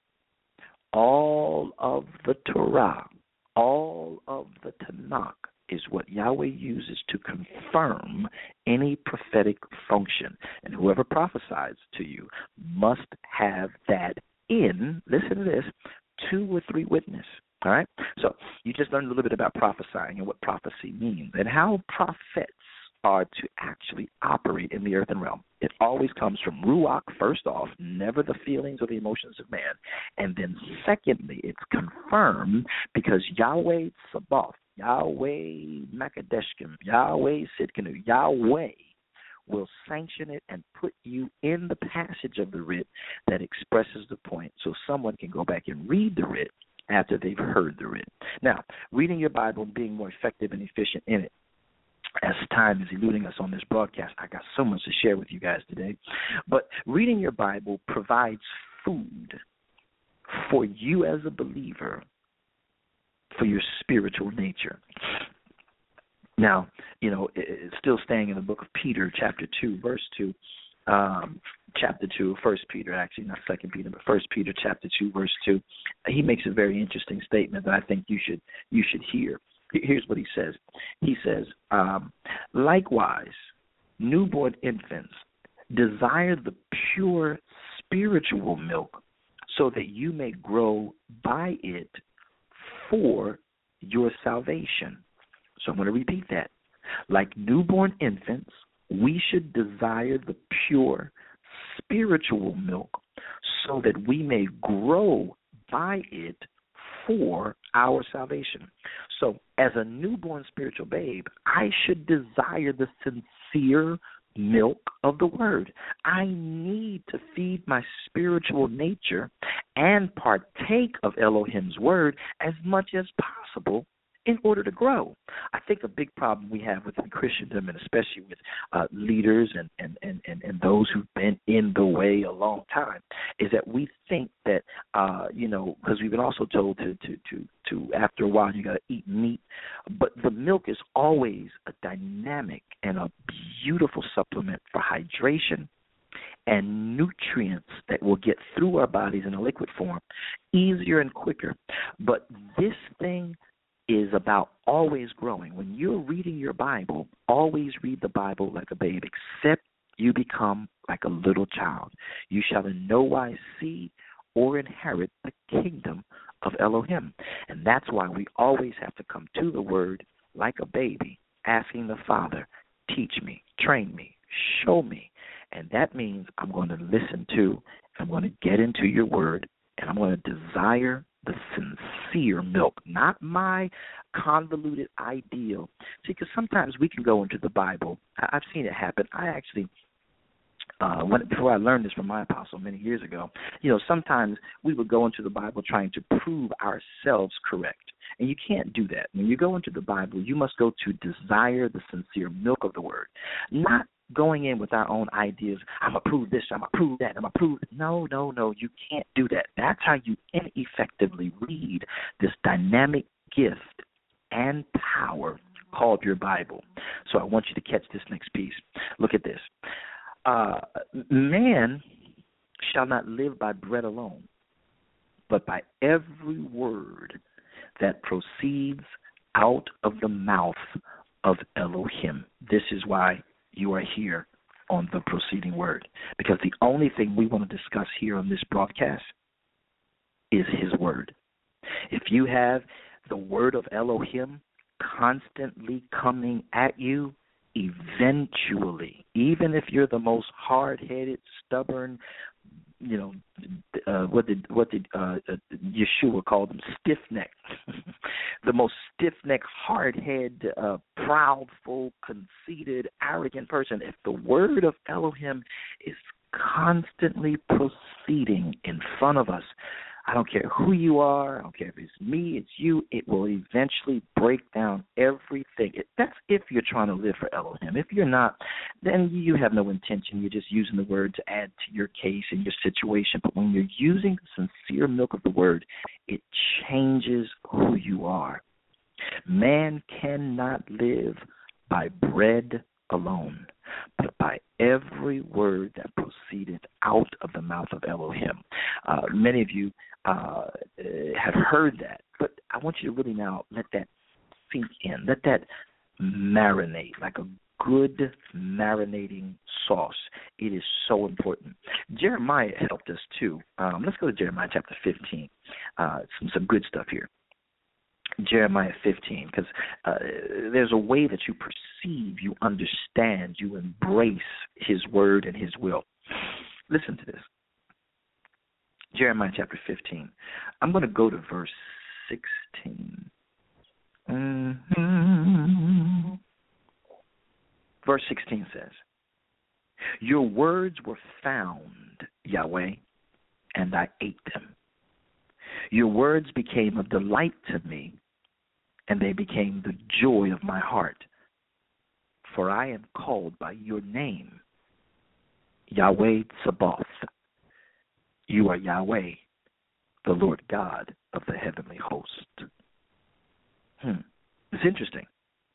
all of the Torah, all of the Tanakh is what Yahweh uses to confirm any prophetic function. And whoever prophesies to you must have that in, listen to this, two or three witness. All right? So you just learned a little bit about prophesying and what prophecy means and how prophets are to actually operate in the earthen realm. It always comes from Ruach, first off, never the feelings or the emotions of man. And then secondly, it's confirmed because Yahweh Sabaoth, Yahweh Makadeshkim, Yahweh Sidkenu, Yahweh will sanction it and put you in the passage of the writ that expresses the point, so someone can go back and read the writ after they've heard the writ. Now, reading your Bible and being more effective and efficient in it, as time is eluding us on this broadcast, I got so much to share with you guys today. But reading your Bible provides food for you as a believer for your spiritual nature. Now, you know, it's still staying in the book of Peter, chapter two, verse two, um, chapter two, First Peter, actually, not Second Peter, but First Peter, chapter two, verse two. He makes a very interesting statement that I think you should you should hear. Here's what he says. He says, um, likewise, newborn infants, desire the pure spiritual milk so that you may grow by it for your salvation. So I'm going to repeat that. Like newborn infants, we should desire the pure spiritual milk so that we may grow by it for our salvation. So as a newborn spiritual babe, I should desire the sincere milk of the word. I need to feed my spiritual nature and partake of Elohim's word as much as possible in order to grow. I think a big problem we have within Christendom, and especially with uh, leaders and, and, and, and, and those who've been in the way a long time, is that we think that, uh, you know, because we've been also told to, to, to, to after a while, you got to eat meat. But the milk is always a dynamic and a beautiful supplement for hydration and nutrients that will get through our bodies in a liquid form easier and quicker. But this thing is about always growing. When you're reading your Bible, always read the Bible like a babe, except you become like a little child. You shall in no wise see or inherit the kingdom of Elohim. And that's why we always have to come to the word like a baby, asking the Father, teach me, train me, show me. And that means I'm going to listen to, I'm going to get into your word, and I'm going to desire the sincere milk, not my convoluted ideal. See, because sometimes we can go into the Bible. I've seen it happen. I actually, uh, when, before I learned this from my apostle many years ago, you know, sometimes we would go into the Bible trying to prove ourselves correct. And you can't do that. When you go into the Bible, you must go to desire the sincere milk of the word, not going in with our own ideas. I'm going to prove this, I'm going to prove that, I'm going to prove. No, no, no, you can't do that. That's how you ineffectively read this dynamic gift and power called your Bible. So I want you to catch this next piece. Look at this. Uh, man shall not live by bread alone, but by every word that proceeds out of the mouth of Elohim. This is why you are here on the Proceeding Word, because the only thing we want to discuss here on this broadcast is his word. If you have the word of Elohim constantly coming at you, eventually, even if you're the most hard-headed, stubborn, you know, uh, what did what did uh, uh, Yeshua call them? Stiff-necked. The most stiff-necked, hard-headed, uh, proudful, conceited, arrogant person. If the word of Elohim is constantly proceeding in front of us, I don't care who you are, I don't care if it's me, it's you, it will eventually break down everything. It, that's if you're trying to live for Elohim. If you're not, then you have no intention. You're just using the word to add to your case and your situation. But when you're using the sincere milk of the word, it changes who you are. Man cannot live by bread alone, but by every word that proceeded out of the mouth of Elohim. Uh, many of you uh, have heard that, but I want you to really now let that sink in. Let that marinate like a good marinating sauce. It is so important. Jeremiah helped us too. Um, let's go to Jeremiah chapter fifteen. Uh, some, some good stuff here. Jeremiah fifteen, because uh, there's a way that you perceive, you understand, you embrace his word and his will. Listen to this. Jeremiah chapter fifteen. I'm going to go to verse sixteen. Mm-hmm. Verse sixteen says, your words were found, Yahweh, and I ate them. Your words became a delight to me, and they became the joy of my heart. For I am called by your name, Yahweh Sabaoth. You are Yahweh, the Lord God of the heavenly host. Hmm. It's interesting.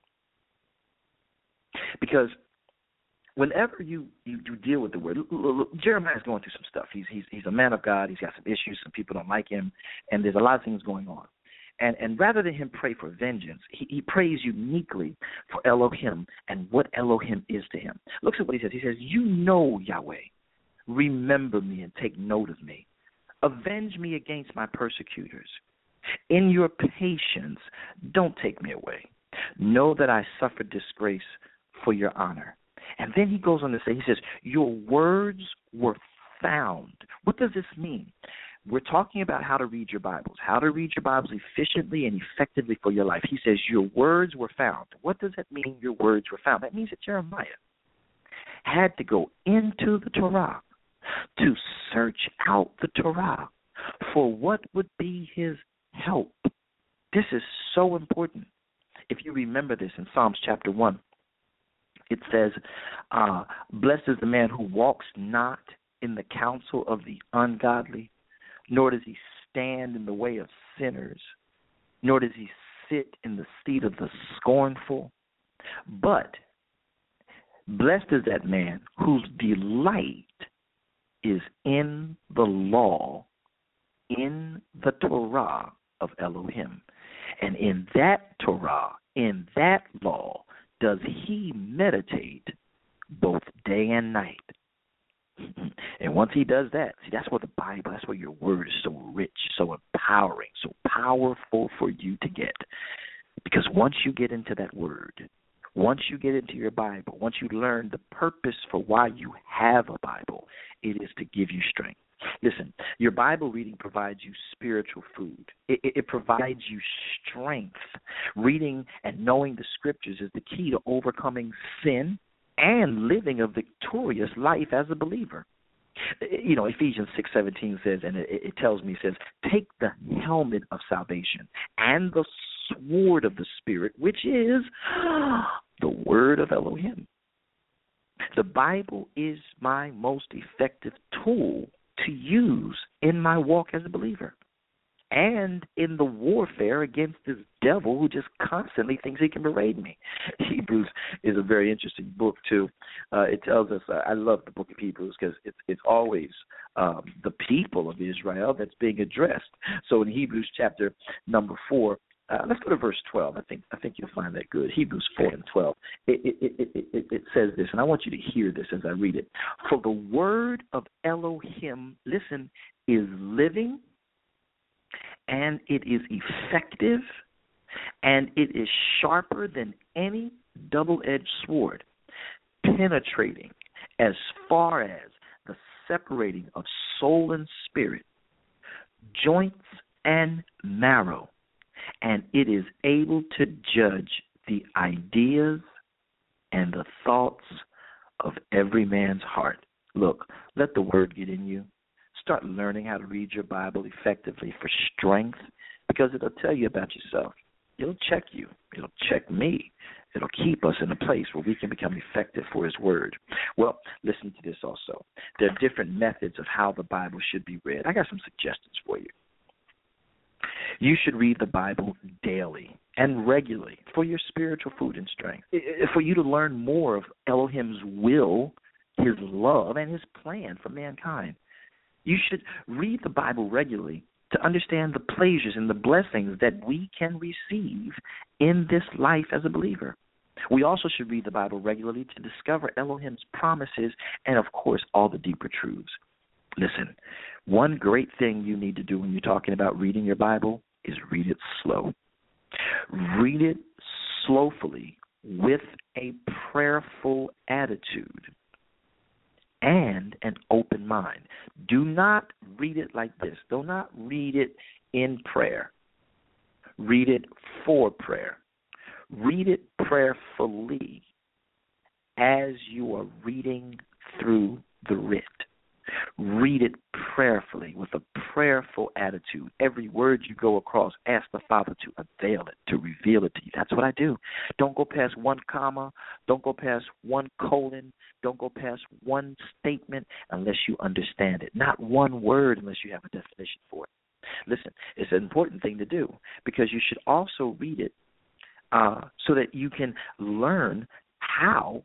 Because whenever you, you, you deal with the word, Jeremiah's going through some stuff. He's, he's he's a man of God. He's got some issues. Some people don't like him. And there's a lot of things going on. And and rather than him pray for vengeance, he, he prays uniquely for Elohim and what Elohim is to him. Look at what he says. He says, you know, Yahweh, remember me and take note of me. Avenge me against my persecutors. In your patience, don't take me away. Know that I suffered disgrace for your honor. And then he goes on to say, he says, your words were found. What does this mean? We're talking about how to read your Bibles, how to read your Bibles efficiently and effectively for your life. He says, your words were found. What does that mean, your words were found? That means that Jeremiah had to go into the Torah to search out the Torah for what would be his help. This is so important. If you remember this in Psalms chapter one, it says, uh, blessed is the man who walks not in the counsel of the ungodly, nor does he stand in the way of sinners, nor does he sit in the seat of the scornful. But blessed is that man whose delight is in the law, in the Torah of Elohim. And in that Torah, in that law, does he meditate both day and night. And once he does that, see, that's what the Bible, that's why your word is so rich, so empowering, so powerful for you to get. Because once you get into that word, once you get into your Bible, once you learn the purpose for why you have a Bible, it is to give you strength. Listen, your Bible reading provides you spiritual food. It, it, it provides you strength. Reading and knowing the Scriptures is the key to overcoming sin and living a victorious life as a believer. You know, Ephesians six seventeen says, and it, it tells me, it says, take the helmet of salvation and the sword of the Spirit, which is the word of Elohim. The Bible is my most effective tool to use in my walk as a believer and in the warfare against this devil who just constantly thinks he can berate me. Hebrews is a very interesting book, too. Uh, it tells us, uh, I love the book of Hebrews because it's, it's always um, the people of Israel that's being addressed. So in Hebrews chapter number four, Uh, let's go to verse twelve. I think I think you'll find that good. Hebrews four and twelve. It, it, it, it, it, it says this, and I want you to hear this as I read it. For the word of Elohim, listen, is living, and it is effective, and it is sharper than any double-edged sword, penetrating as far as the separating of soul and spirit, joints and marrow, and it is able to judge the ideas and the thoughts of every man's heart. Look, let the word get in you. Start learning how to read your Bible effectively for strength, because it'll tell you about yourself. It'll check you. It'll check me. It'll keep us in a place where we can become effective for his word. Well, listen to this also. There are different methods of how the Bible should be read. I got some suggestions for you. You should read the Bible daily and regularly for your spiritual food and strength, for you to learn more of Elohim's will, his love, and his plan for mankind. You should read the Bible regularly to understand the pleasures and the blessings that we can receive in this life as a believer. We also should read the Bible regularly to discover Elohim's promises and, of course, all the deeper truths. Listen, one great thing you need to do when you're talking about reading your Bible is read it slow. Read it slowfully with a prayerful attitude and an open mind. Do not read it like this. Do not read it in prayer. Read it for prayer. Read it prayerfully as you are reading through the writ. Read it prayerfully with a prayerful attitude. Every word you go across, ask the Father to unveil it, to reveal it to you. That's what I do. Don't go past one comma. Don't go past one colon. Don't go past one statement unless you understand it. Not one word unless you have a definition for it. Listen, it's an important thing to do because you should also read it uh, so that you can learn how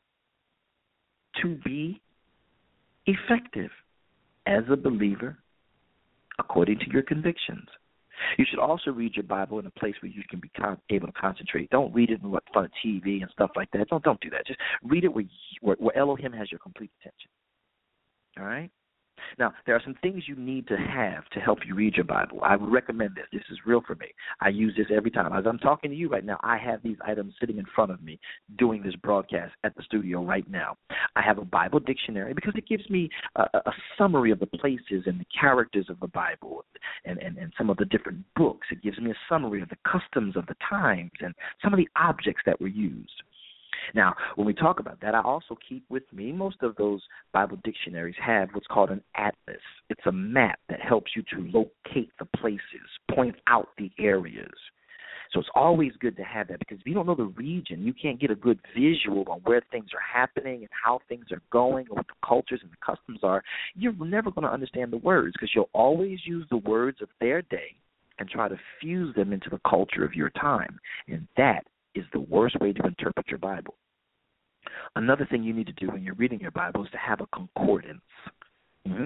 to be effective as a believer according to your convictions. You should also read your Bible in a place where you can be con- able to concentrate. Don't read it in what front of T V and stuff like that. Don't don't do that. Just read it where, you, where, where Elohim has your complete attention. All right? Now, there are some things you need to have to help you read your Bible. I would recommend this. This is real for me. I use this every time. As I'm talking to you right now, I have these items sitting in front of me doing this broadcast at the studio right now. I have a Bible dictionary because it gives me a, a summary of the places and the characters of the Bible and, and, and some of the different books. It gives me a summary of the customs of the times and some of the objects that were used. Now, when we talk about that, I also keep with me, most of those Bible dictionaries have what's called an atlas. It's a map that helps you to locate the places, point out the areas. So it's always good to have that because if you don't know the region, you can't get a good visual on where things are happening and how things are going or what the cultures and the customs are. You're never going to understand the words because you'll always use the words of their day and try to fuse them into the culture of your time. And that is the worst way to interpret your Bible. Another thing you need to do when you're reading your Bible is to have a concordance. Mm-hmm.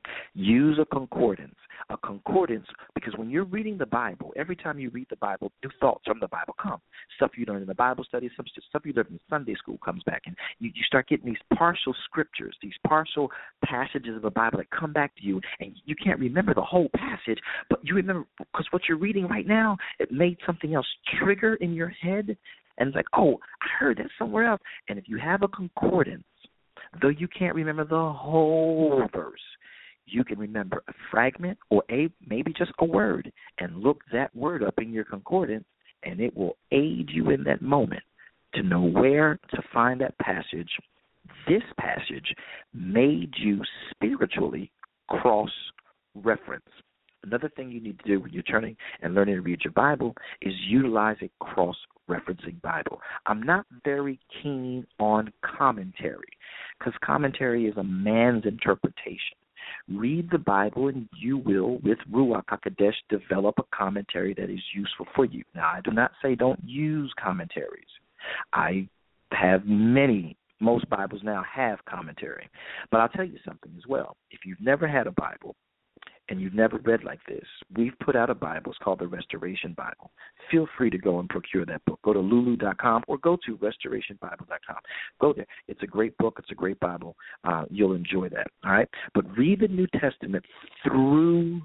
Use a concordance. A concordance, because when you're reading the Bible, every time you read the Bible, new thoughts from the Bible come. Stuff you learn in the Bible study, some stuff you learn in Sunday school comes back, and you, you start getting these partial scriptures, these partial passages of the Bible that come back to you, and you can't remember the whole passage, but you remember because what you're reading right now, it made something else trigger in your head, and it's like, oh, I heard that somewhere else. And if you have a concordance, though you can't remember the whole verse, you can remember a fragment or a maybe just a word and look that word up in your concordance, and it will aid you in that moment to know where to find that passage. This passage made you spiritually cross-reference. Another thing you need to do when you're turning and learning to read your Bible is utilize a cross-referencing Bible. I'm not very keen on commentary because commentary is a man's interpretation. Read the Bible, and you will, with Ruach HaKodesh, develop a commentary that is useful for you. Now, I do not say don't use commentaries. I have many, most Bibles now have commentary. But I'll tell you something as well. If you've never had a Bible and you've never read like this, we've put out a Bible. It's called the Restoration Bible. Feel free to go and procure that book. Go to lulu dot com or go to restoration bible dot com. Go there. It's a great book. It's a great Bible. Uh, you'll enjoy that, all right? But read the New Testament through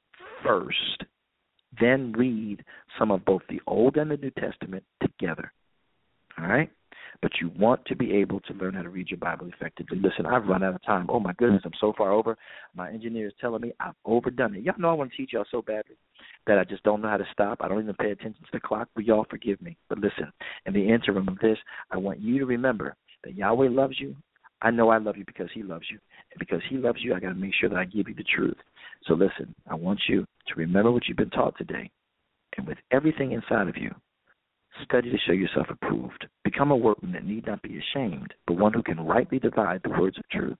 first, then read some of both the Old and the New Testament together, all right? But you want to be able to learn how to read your Bible effectively. Listen, I've run out of time. Oh, my goodness, I'm so far over. My engineer is telling me I've overdone it. Y'all know I want to teach y'all so badly that I just don't know how to stop. I don't even pay attention to the clock, but y'all forgive me. But listen, in the interim of this, I want you to remember that Yahweh loves you. I know I love you because he loves you. And because he loves you, I got to make sure that I give you the truth. So listen, I want you to remember what you've been taught today. And with everything inside of you, study to show yourself approved. Become a workman that need not be ashamed, but one who can rightly divide the words of truth.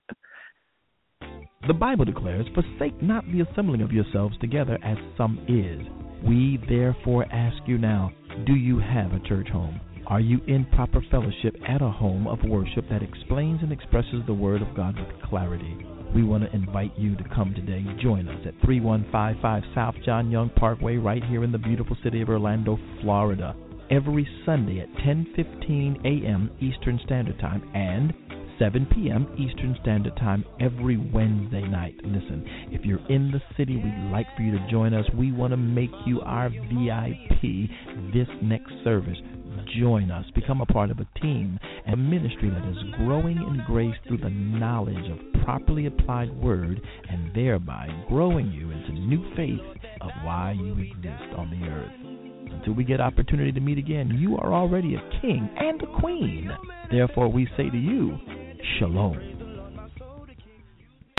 The Bible declares, forsake not the assembling of yourselves together as some is. We therefore ask you now, do you have a church home? Are you in proper fellowship at a home of worship that explains and expresses the Word of God with clarity? We want to invite you to come today. Join us at three one five five South John Young Parkway right here in the beautiful city of Orlando, Florida. Every Sunday at ten fifteen a.m. Eastern Standard Time and seven p.m. Eastern Standard Time every Wednesday night. Listen, if you're in the city, we'd like for you to join us. We want to make you our V I P this next service. Join us. Become a part of a team and a ministry that is growing in grace through the knowledge of properly applied word and thereby growing you into new faith of why you exist on the earth. Until we get opportunity to meet again, you are already a king and a queen. Therefore, we say to you, Shalom.